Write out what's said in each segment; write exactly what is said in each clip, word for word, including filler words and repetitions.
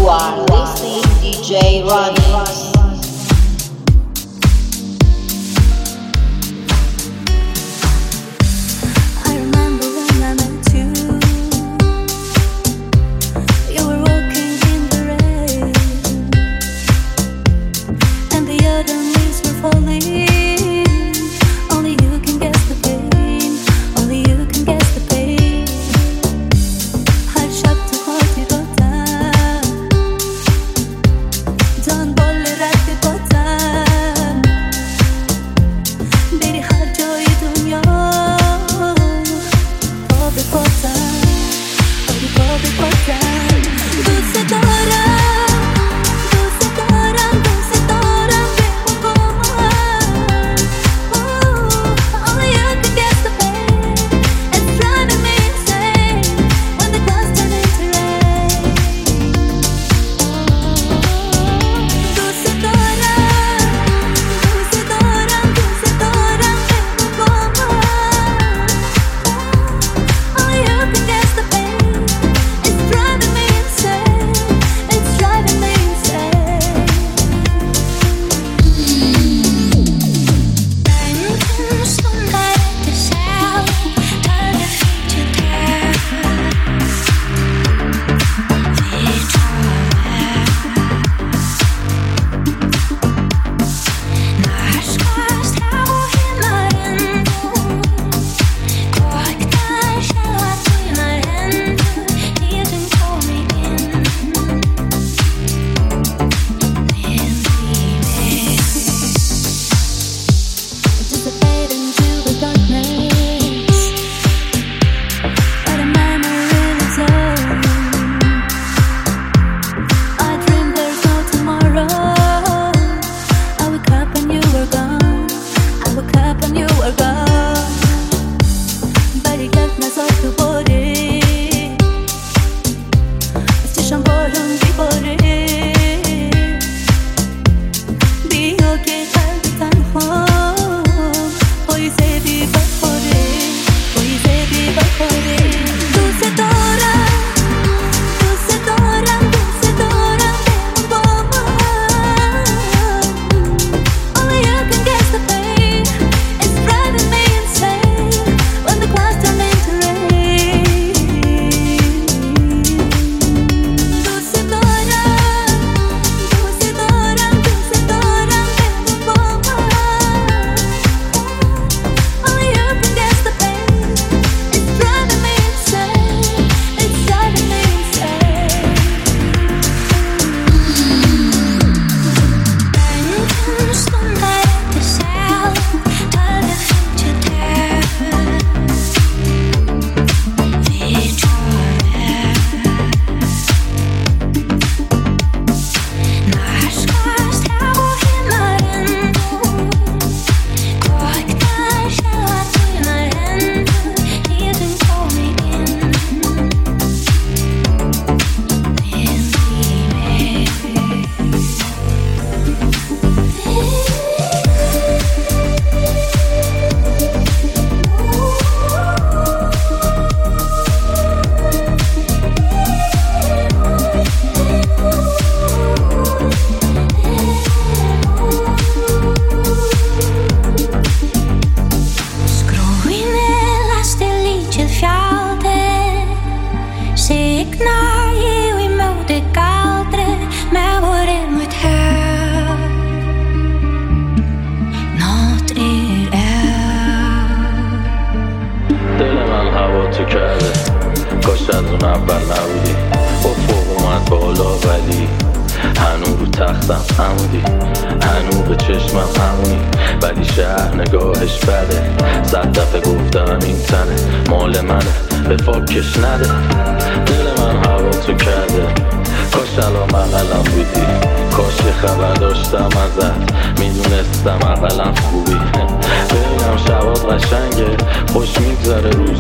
You are listening D J Ronnie.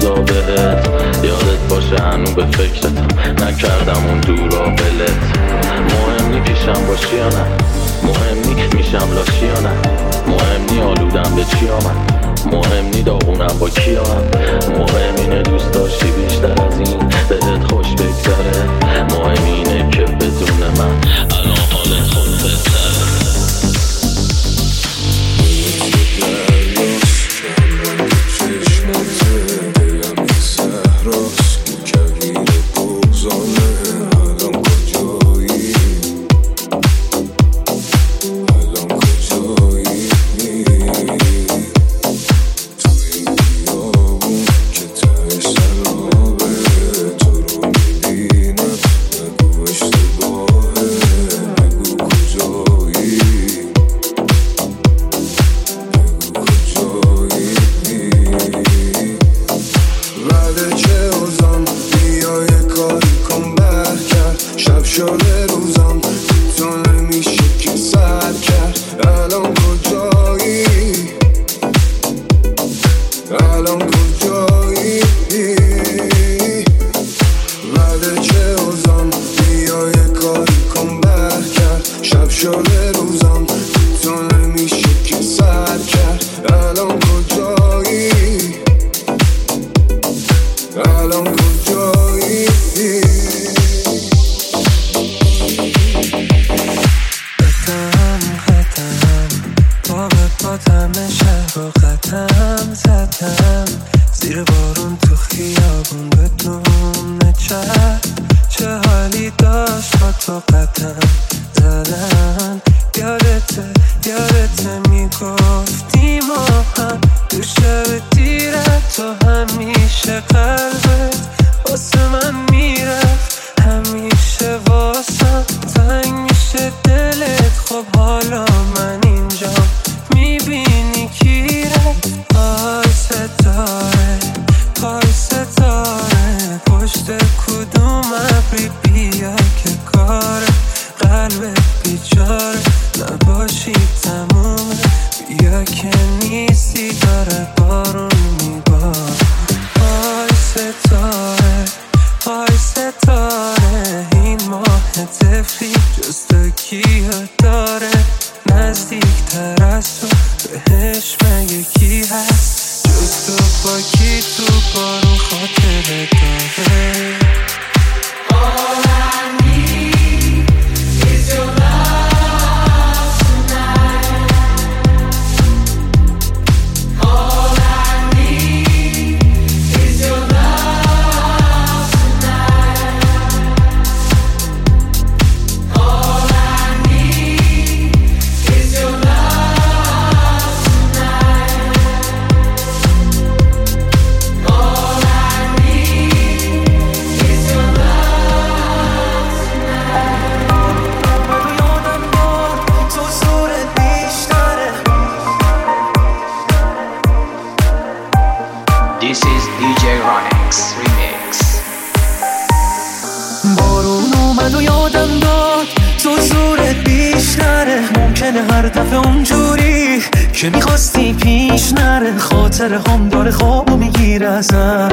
یادت باشه هنو به فکرتم نکردم اون دورا بلت مهم نی پیشم باشی یا نه، مهم نی میشم لاشی یا نه، مهم نی آلودم به چی آمد، مهم نی داغونم با کی هم، مهم اینه دوست داشتی بیشتر از این بهت خوش بگذره، مهم اینه که بدون من الان حالت خود بهتره. This is دی جی Ronix Remix. بارون اومد و یادم داد تو زورت بیشتره، ممکنه هر دفعه اونجوری که میخواستی پیش نره، خاطر هم داره خوابو میگیره ازم،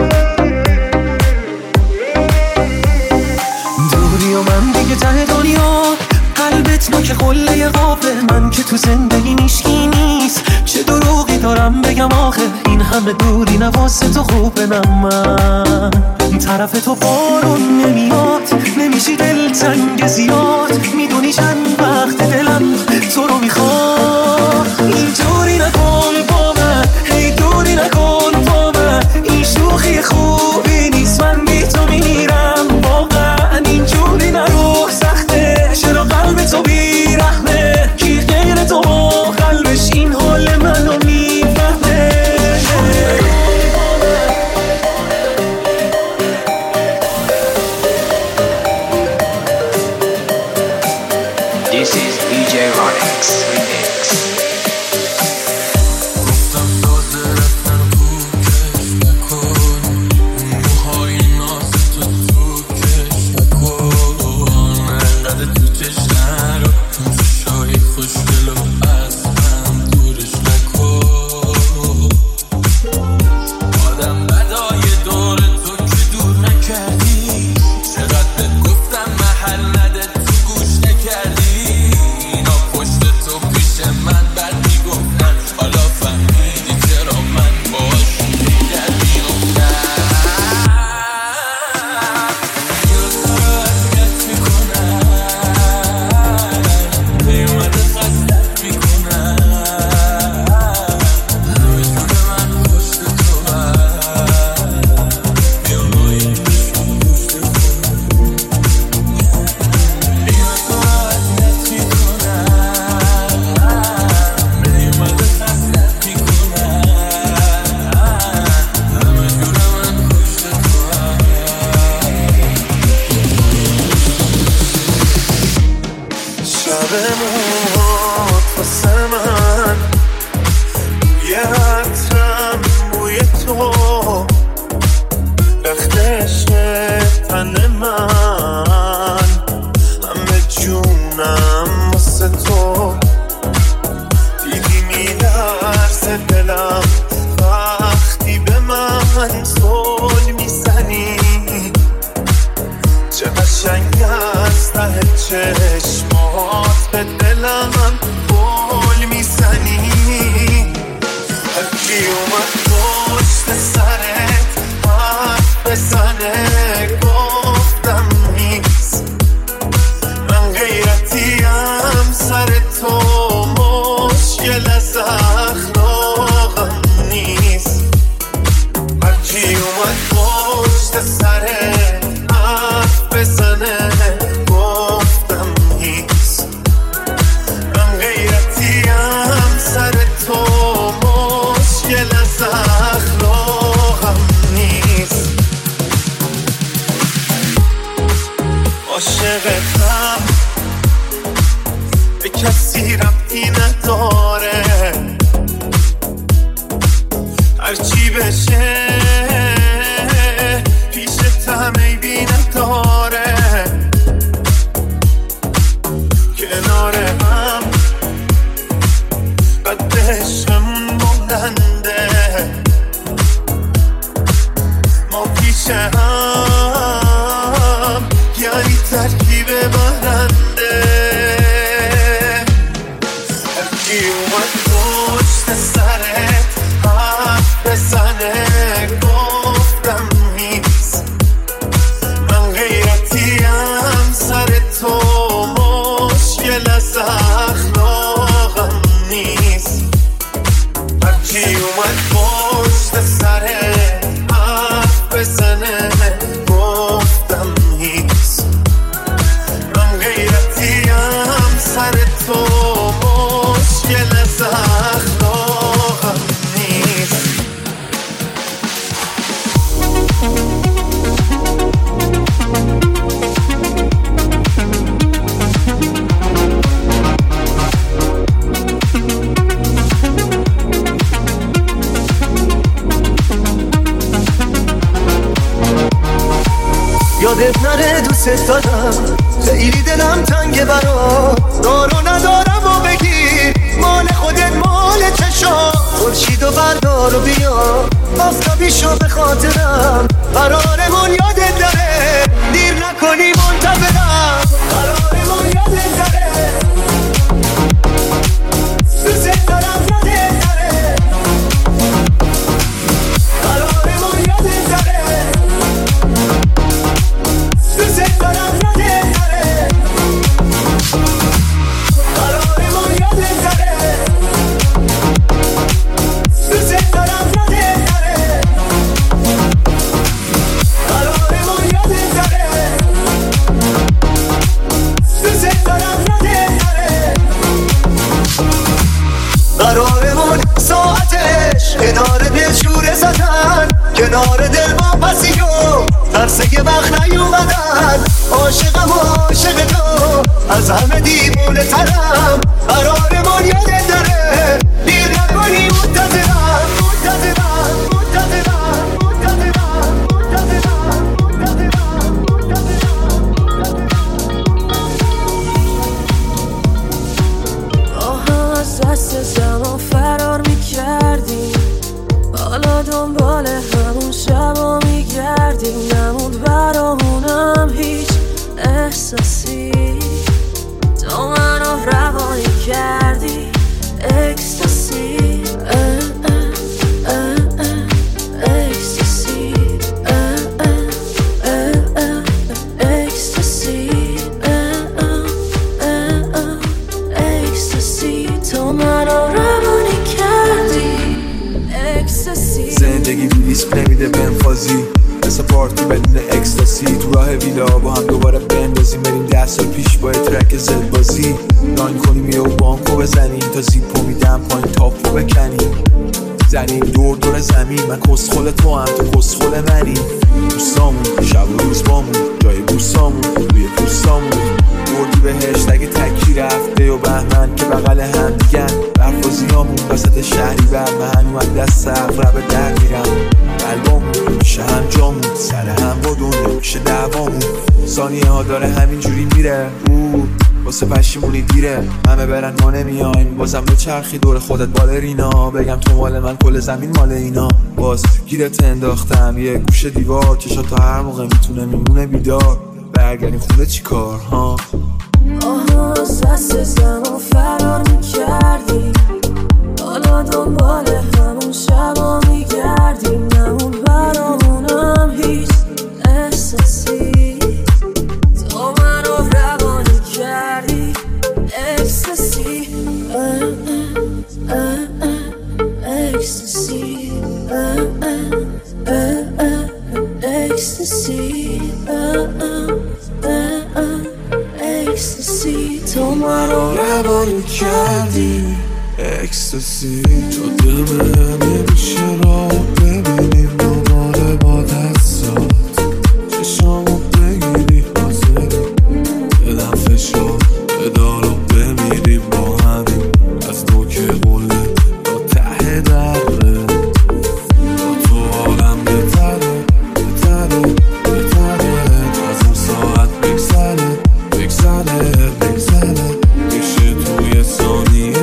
دوری و من دیگه ته دنیا، قلبت نوک قله قابه، من که تو زندگی میشکی نیست، چه دروغی دارم بگم آخه، این همه دوری نواسه تو خوبه، نه من طرف تو بارون نمیاد، نمیشی دلتنگ زیاد، میدونی چند وقت دلم تو رو میخواد، اینجوری نکن با من، هی دوری نکن با من، این شوخی خوبی نیست، من بی تو میرم واقعا، اینجوری نرو سخته، چرا قلب تو بیرحمه، کی غیر تو با قلبش این حال منو میفهمه. This is دی جی Ronix Remix. یه عطرم بوی تو رختش تن من، همه جونم واسه تو. دیدی میلرزه دلم وقتی به من زل میزنی، چه قشنگ از ته چشمات به دلم گل میزنی. هرکی اومد پشت سرت حرف بزنه گفتم نیست، من غیرتیم سر تو مشکل از اخلاقم نیست. هرکی اومد پشت سرت حرف بزنه گفتم نیست، من غیرتیم سر تو مشکل از اخلاقم نیست. عاشقتم به کسی ربطی نداره، هرچی بشه پیشتم عیبی نداره. کنار هم قد عشقمون بلنده، ما پیش هم یعنی ترکیب برنده. هرکی اومد پشت سرت حرف بزنه گفتم نیست، من غیرتیم سر تو مشکل از اخلاقم نیست. هرکی اومد پشت سرت حرف بزنه گفتم نیست، من غیرتیم سر تو مشکل از اخلاقم نیست. یادت نره دوست دارم، خیلی دلم تنگه برات، دارو ندارم و بگیر مال خودت مال چشام. خورشید و بردار و بیا آفتابی شو به خاطرم، قرارمون یادت داره دیر نکنی منتظرم، قرارمون یادت داره دوست دارم یادت داره، قرارمون یادت داره دوست دارم یادت داره، قرارمون یادت داره دوست دارم یادت داره، قرارمون یادت داره دوست دارم یادت داره. قرارمون ساعتش کنار دل شوره زدن، کنار دل با پسی و ترسه وقت نیومدن. عاشقم و عاشق تو از همه دیوونه ترم، قرارمون یادت داره دیر نکنی منتظرم، منتظرم منتظرم منتظرم منتظرم منتظرم منتظرم. آها از دست زمان فرار میکردیم، حالا دنبال همون شبا میگردیم، نموند برامونم هیچ احساسی، تو منو روانی کردی اکستاسی، اکستاسی اکستاسی اکستاسی، تو منو روانی کردی اکستاسی. زندگی ریسک نمیده بهم فازی، مثل پارتی بدون اکستاسی، تو راه ویلا با هم دوباره بندازیم، بریم ده سال پیش با ترک زد بازی، لاین کنیم یه و بانکو بزنیم، تا زیپو میدم پایین تاپو بکنیم، زنیم دور دور زمین. من کسخل تو هم تو کسخل منی، دوستامون شب و روز بامون، جای بوسامون روی پوستامون، بردی بهشت اگه تکی رفته و بهمن که بغل هم دیگن، سرفازیامون وسط شهری بر من اومد دست اقرب در میرم قلبامون میشه هم جامون سر هم با دنیا میشه دعوامون ثانیه ها داره همینجوری میره او واسه پشیمونی دیره همه برن ما نمیایم بازم به چرخی دور خودت بالرینا بگم تو مال من کل زمین مال اینا باز گیرت انداختم یه گوشه دیوار چشات تا هر موقع میتونه میمونه بیدار برگردیم خونه چی کار ها آها از دست زمان فرار میکردی حالا دنبال همون شبا میگردیم نمون برامونم هیچ احساسی تو منو روانی کردی اکستاسی اکستاسی اکستاسی اکستاسی تو مرا روانی کردی اکستاسی تو دل من نمیشه را ببینیم دوباره با دستات چشامو بگیری حاضری بدم فشار بدارو بمیریم با همین از تو که قله تا ته دره با تو حالم بهتره بهتره بهتره از اون ساعت بگذره بگذره بگذره میشه توی ثانیه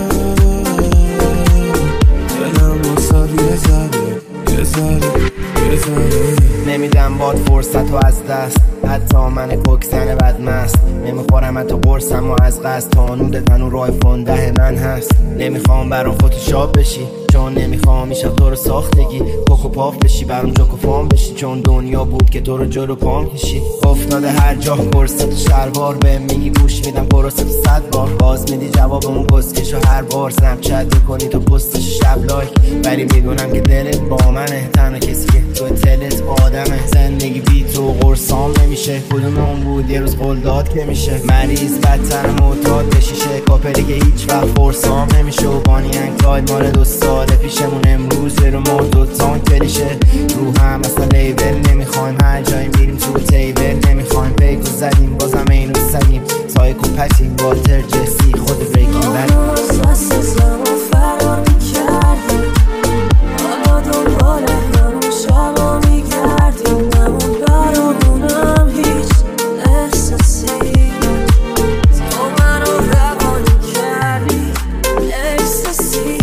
دلم واسد یه ذره یه ذره یه ذره نمیدم باد فرصت و از دست حتی من کوکسن بدمست نمیخورم حتی قرصم و از قصد تانود تنور آیفون ده من هست نمیخوام برام فتوشاپ بشی چون نمیخوام میشه تو رو ساختگی کوکو پاف بشی برام جوکو فام بشی چون دنیا بود که تو رو جلو پام کشی افتاده هر جا کرست و شلوار به میگی گوش میدم پروسه تو صد بار باز میدی جوابمون کسکشو هر بار سنپچت میکنی تو پستش شب لایک ولی میدونم که دلت با منه تنها کسی که تو تلت آدمه زندگی بی تو قرصام نمیشه کدوم اون بود یه روز قول داد که میشه مریض بدتر معتاد بشیشه کاپلی که هیچ وقت فرسام نمیشه و بانی انگلاید مال دو ساله پیشمون امروز رو مرد دوتان کلیشه رو هم اصلا لیبل نمیخوایم هر جایی میریم تو تیبل نمیخوایم بیگو زدیم بازم این رو سدیم سایکو پتیم والتر جسی خود بریکیم بری دست زمان فرار میکردی حالا دنبال همون شبا میگردیم نمون برامونم هیچ احساسی تو منو روانی کردی اکستاسی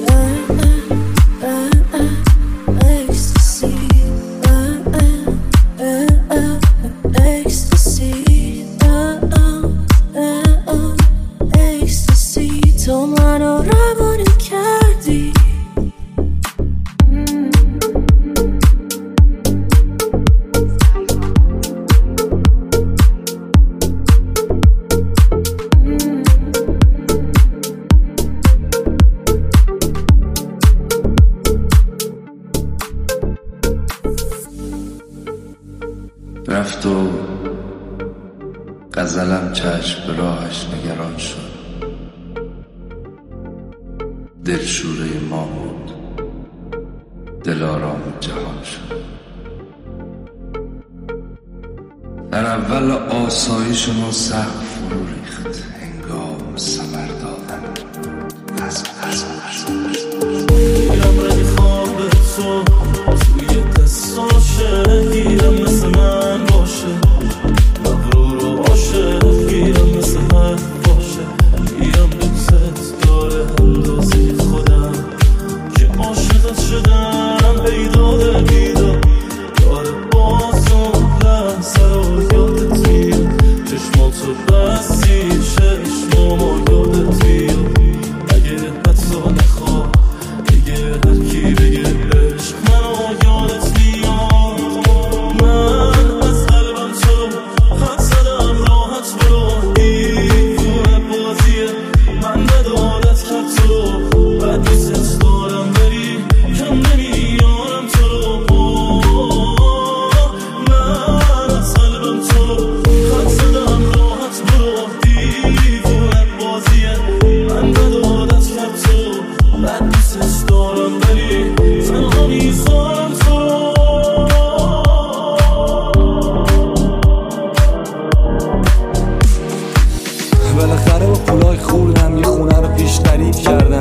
اکستاسی اکستاسی اکستاسی تو منو روانی کردی رفت و غزلم چشم به راهش نگران شد دلشوره ما بود دلارام جهان شد در اول آسایش ما سقف فرو ریخت هنگام ثمر دادن از از از گیرم رنگ خواب تو توی دستاشه گیرم مثل من باشه مغرور و باشه گیرم مثل من باشه گیرم دوست داره اندازی خودم که عاشقت شدم پیدا دل بیدار داره بازم لحظه رو یادت میاد چشماتو بستی چشمامو یادت میاد اگه حتی نخواه دیگه هر کی بگه عشق منو یادت میاد من از قلبم تو خط زدم راحت برو دیوونه بازیه من ندارت کرد تو بد دوست دارم بری کم نمیارم تو من از قلبم تو خط زدم راحت برو دیوونه بازیه من ندارت کرد تو بد دوست دارم بری تنها میذارم تو بالاخره با پولای خوردم یه خونه رو پیش خرید کردم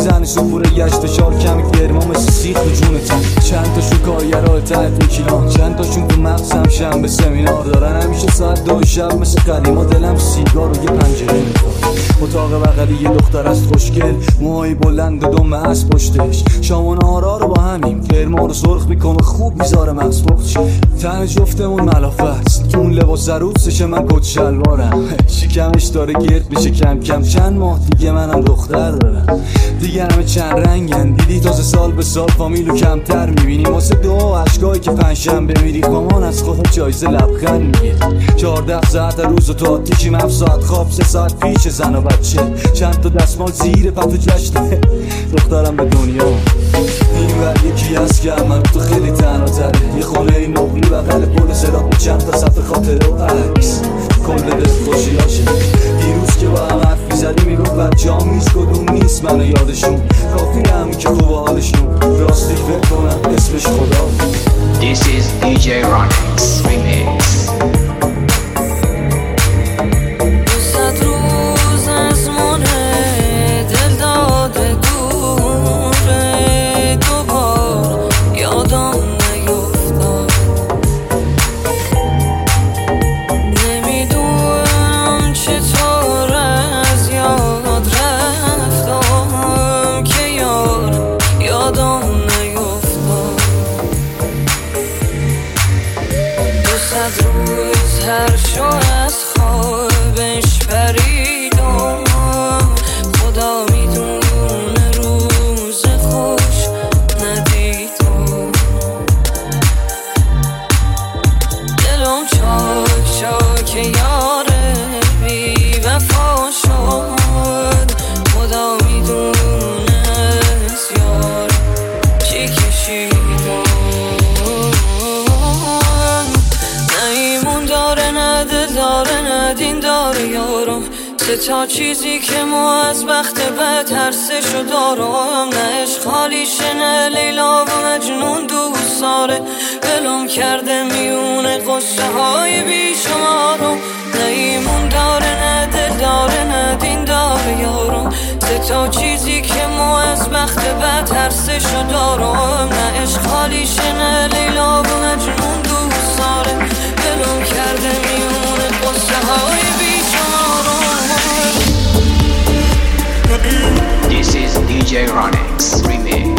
میزنه سپوره گشت شار کمی گرما مثل سیخ تو جونتم. چند تاشون کارگرهای تحت میکیلان، چند تاشون تو مغزم شنبه سمینار دارن. همیشه ساعت دو شب مثل قدیما دلم سیگار و یه پنجره میخواد. اتاق بغلی یه دختر است خوشگل، موهای بلند و دم از پشتش. شام و نهارا رو با همیم گرما رو سرخ میکنه خوب میذاره مغز پخت. تن جفتمون ملافه است، اون لباس عروسشه من کت شلوارم. شکمش داره گرد میشه کم کم، چند ماه دیگه منم دختر دارم. دیگه همه چند رنگن، دیدی تازه سال به سال فامیلو کمتر میبینی. واسه دو اشکایی که پنجشنبه میری مامان از خودت جایزه لبخند میگیری. چهارده ساعت روز و تا تیشیم، هفت ساعت خواب، سه ساعت پیش زن و بچه. چند تا دستمال زیر پتو جشنه دخترم به دنیا. این ور یکی هست که من تو خیلی تنها تره، یه خونه این نقلی بغل پل صراط با چند تا صفحه خاطره و عکس. کل دل خوشیاشه دیروز که با هم حرف میزدی میگفت بچه‌ام نیست کدوم نیست منو یادشون. کافی هم که خوب حالشون، راستی فکر کنم اسمش خدا. This is دی جی Ronix Remix. هر شو از خوابش پریدم، خدا میدونه روز خوش ندیدم. دلم چاک چاک یاره بی وفا شد، خدا میدونه از یار چی کشیدم. داره ندین داره یارم، سه تا چیزی که ما از بخت بد هر سه شو دارم. نه عشق خالیشه، نه لیلا و مجنون دوست داره، دلم کرده میونه قصه های بیشمارم. نه ایمون داره نه دل داره نه دین داره یارم، سه تا چیزی که ما از بخت بد هر سه شو دارم. نه عشق خالیشه، نه لیلا و مجنون دوست داره، دلم کرده میونه قصه های بیشمارم. This is دی جی Ronix Remix.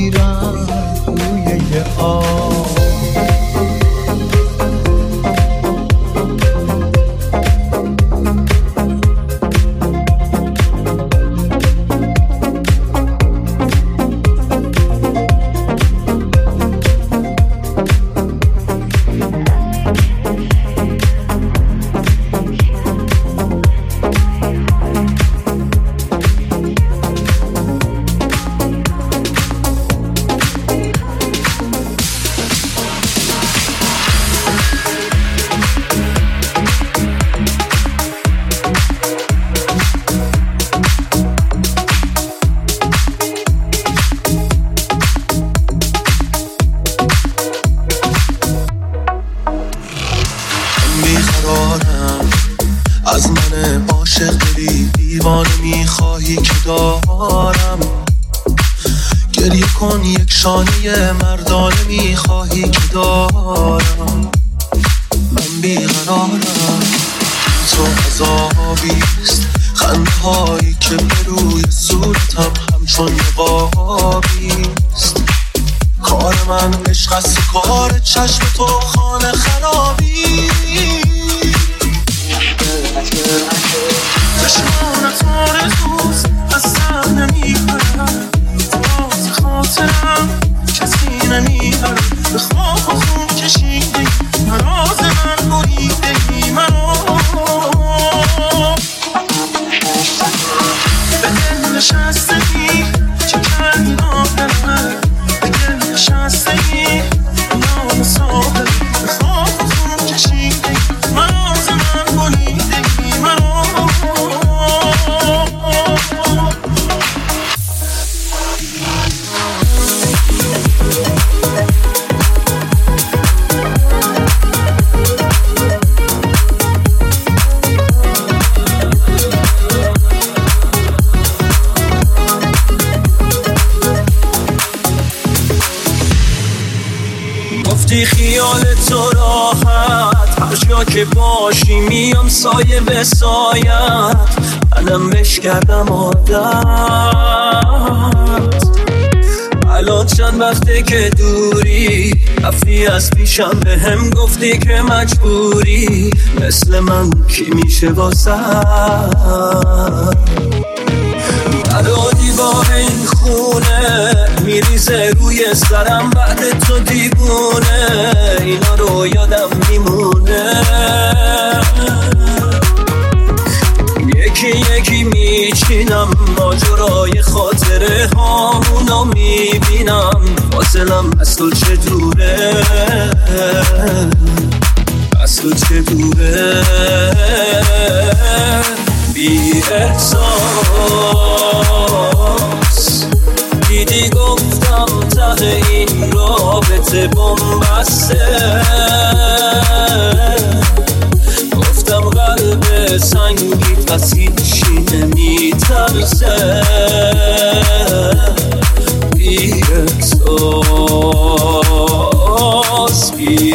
میرم روی یه آب. از من عاشق دلی دیوانه میخواهی که دارم، گریه کن یک شانه مردانه میخواهی که دارم. من بیقرارم تو عذابیست، خنده هایی که به روی صورتم همچون نقابیست. کار من عشق است، کار چشم تو خانه خرابی. چشمانت آرزوز از سر نمیبرم، باز خاطرم کسی نمیبرم. به خواب و خون کشیده مراز من بریده ای منو، به دل نشستگی چه کردی ناپرد، به دل نشستگی نام ساده. به خواب و خون کشیده مراز من بریده ای منو. گفتی خیال تو راحت، هر جا که باشی میام سایه به سایت. منم بش کردم عادت، الان چند وقته که دوری، رفتی از پیشم به هم گفتی که مجبوری. مثل من کی میشه واسه برادی با این خونه میریزه روی سرم بعد تو دیوونه. اینا رو یادم میمونه، یکی یکی میچینم ماجرای خاطره هامونو میبینم. فاصلم از تو چه دوره، از تو چه دوره. بی احساس دیدی گفتم ته این رابطه بنبسته، گفتم قلب سنگیت از هیچی نمیترسه. بی احساس بی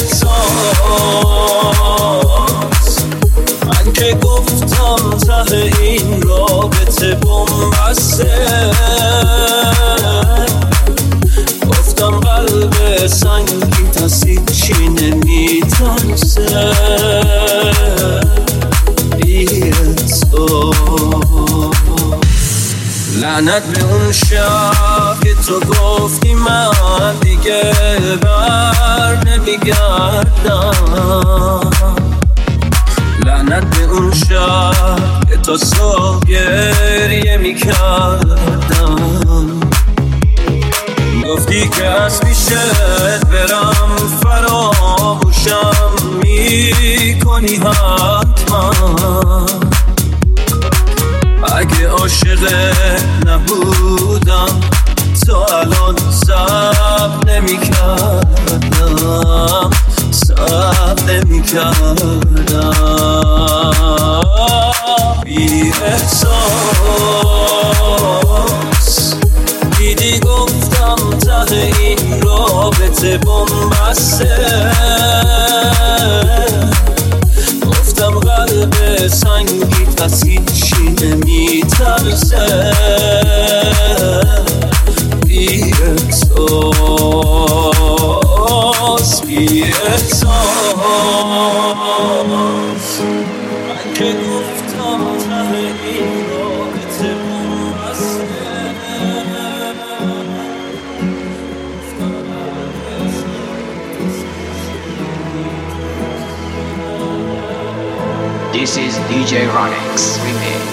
احساس من که گفتم ته این رابطه بنبسته، گفتم قلب سنگیت از هیچی نمیترسه. بی احساس لعنت به اون شب که تو گفتی من دیگه بر نمیگردم. لعنت به اون شب که تا صبح گریه میکردم. گفتی که از پیشت برم فراموشم میکنی حتما. اگه عاشق نبودم تا الان صبر نمیکردم، صبر نمیکردم. بی احساس دیدی گفتم ته این رابطه بنبسته، گفتم قلب سنگیت از هیچی نمیترسه. بی احساس احساس بی احساس من که گفتم ته این رابطه This is D J Ronix Remix.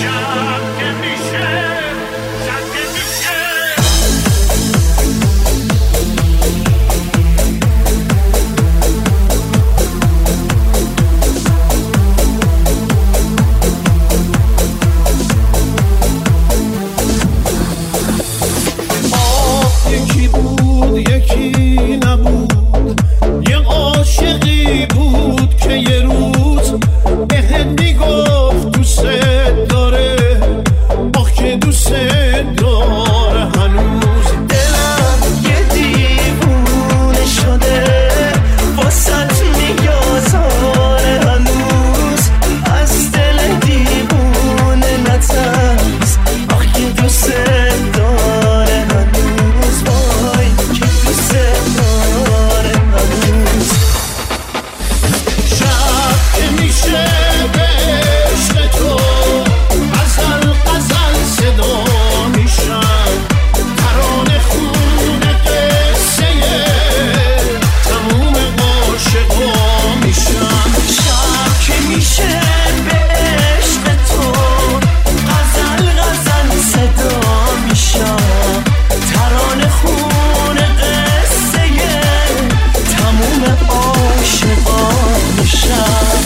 یکی بود یکی نبود یه عاشقی بود که یه روز بهت میگفت دوست داره آخ که دوست داره هنوز دلم یه دیوونه شده واسط میگذاره هنوز از دل دیوونه نترس آخ که دوست داره هنوز وای که دوست داره هنوز شب که میشه به عشق تو غزل غزل صدا میشم ترانه خونه قصه تموم عاشقا میشم شب که میشه به عشق تو غزل غزل صدا میشم ترانه خونه قصه تموم عاشقا میشم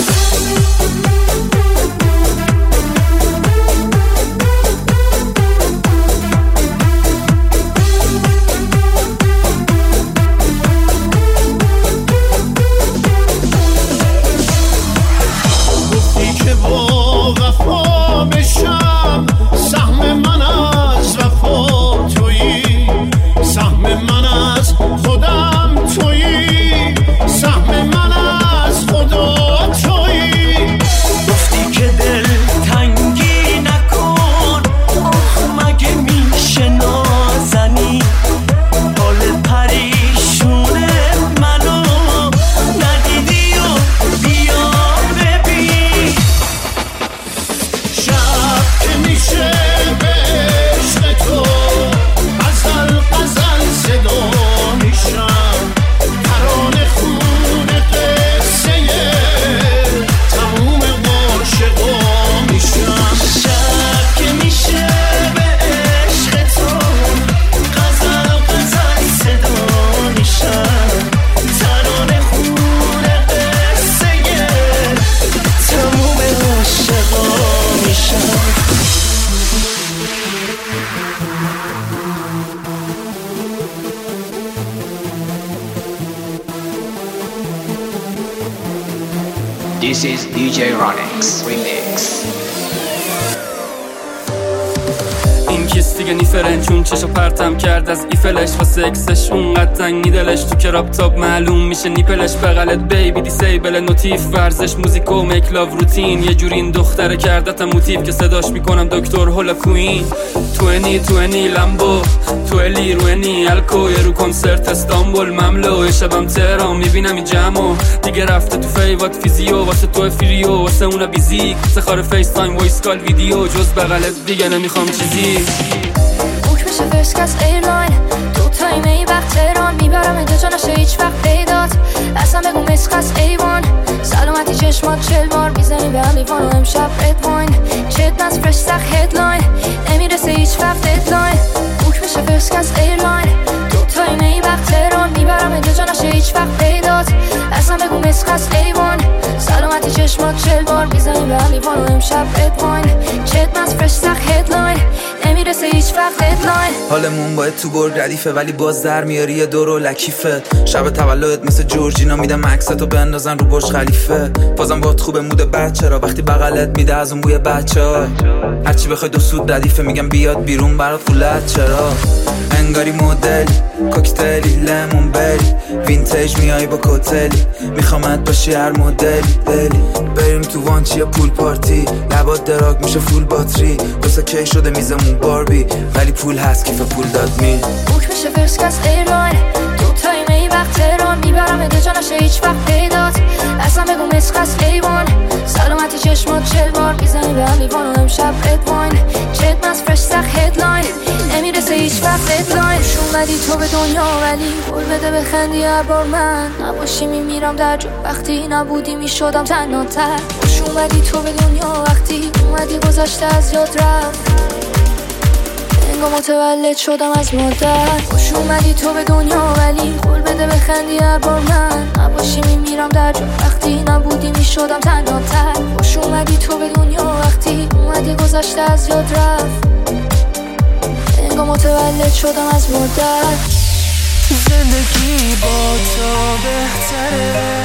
گفتی که با وفا بشم سهم من از وفا تویی سهم من از خودم تویی سهم من از خدا تویی گفتی که دل تنگی نکن آخ مگه میشه نازنی حال پریشونه منو ندیدی و بیا ببین شب که میشه به عشق تو غزل غزل صدا میشم ترانه خونه قصه تموم عاشقا میشم شب که میشه به عشق تو غزل غزل صدا میشم ترانه خونه قصه تموم عاشقا میشم This is D J Ronix Remix. این کیست دیگه نیفرن چون چشو پرتم کرد از ایفلش و سکسش اونقدر تنگی دلش تو کراب تاب معلوم میشه نیپلش بغلت بیبی دیسیبل نوتیف ورزش موزیک و میک لاو روتین یه جوری این دختره کردتم موتیف که صداش میکنم دکتر هولا کوین توینی توینی لامبو تویلی روینی الکو یه رو کنسرت استانبول مملو شبم تهران میبینم این جمعو دیگه رفته تو فیوات فیزیو واسه تو فریو واسه اونا بیزیک واسه خار فیس تایم وایس کال ویدیو جز بغلت دیگه نمیخوام چیزی بوک بشه فرسکس ایرلاین دو تایم ای وقت تهران میبرم اینجا جا نشه هیچ وقت پیدات اصلا بگو مسخص ایوان سلامتی چشمات چل بار میزنی به هم لیوان و امشب رد واین چت نز فرش سخ هدلاین نمیرسه هیچ وقت ددلاین بوک بشه فرسکس ایرلاین دو تایم ای وقت تهران میبرم اینجا جا نشه هیچ وقت پیدات اصلا بگو مسخص ایوان سلامتی چشمات چل بار میزنی به هم لیوان و امشب رد واین چت نز فرش سخ هدلاین نمیرسه هیچ وقت ددلاین حالمون باید تو گرگ ردیفه ولی باز در میاری یه دور و لکیفه شب تولدت مثل جورجینا میدم عکستو بندازن رو برج خلیفه بازم باید خوبه مود بچه را وقتی بغلت میده از اون بوی بچه ها هرچی بخوای دو سود ردیفه میگم بیاد بیرون برات فولت چرا انگاری مدلی کوکتلی لیمون بری وینتیج میای با کوتلی میخوامت باشی هر مدلی دلی بریم تو وانچی یا پول پارتی لبات دراگ میشه فول باتری دوسه کی شده میزمون با باربی ولی پول هست کیف پول داد می بوک بشه فرست کس ایرلاین تو تایمه ای وقت تهران میبرم اده جا نشه هیچ وقت پیدات اصلا بگو مسخص ایوان سلامتی چشمات چل بار میزنی به هم لیوان و امشب رد واین چت مز فرش سخ هدلاین نمیرسه هیچ وقت ددلاین اومدی تو به دنیا ولی قول بده بخندی هر بار من نباشی میمیرم در جو وقتی نبودی میشدم تنها تر خوش اومدی تو به دنیا وقتی اومدی گذشته از یاد رفت انگار متولد شدم از مادر خوش اومدی تو به دنیا ولی قول بده بخندی هر بار من نباشی میمیرم در جو وقتی نبودی میشدم تنها تر خوش اومدی تو به دنیا وقتی اومدی گذشته از یاد رفت انگار متولد شدم از مادر زندگی با تو بهتره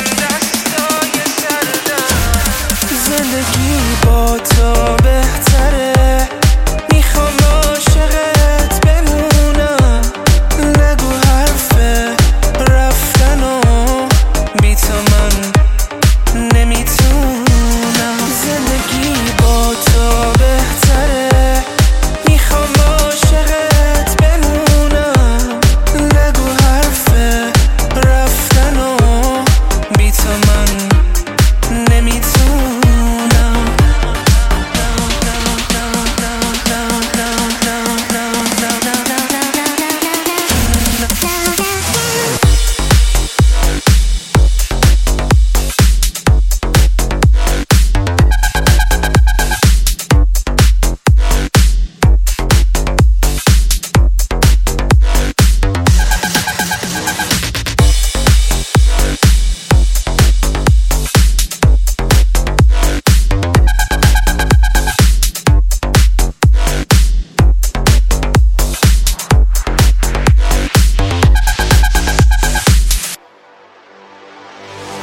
زندگی با تو بهتر